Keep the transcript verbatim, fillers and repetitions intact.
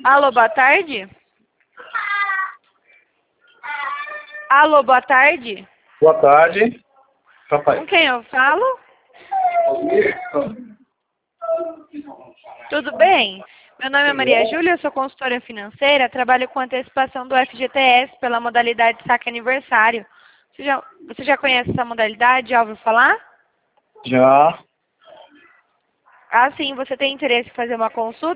Alô, boa tarde? Alô, boa tarde? Boa tarde. Papai. Com quem eu falo? Tudo bem? Meu nome é Maria Júlia, eu sou consultora financeira, trabalho com antecipação do F G T S pela modalidade saque aniversário. Você já, você já conhece essa modalidade? Já ouviu falar? Já. Ah, sim. Você tem interesse em fazer uma consulta?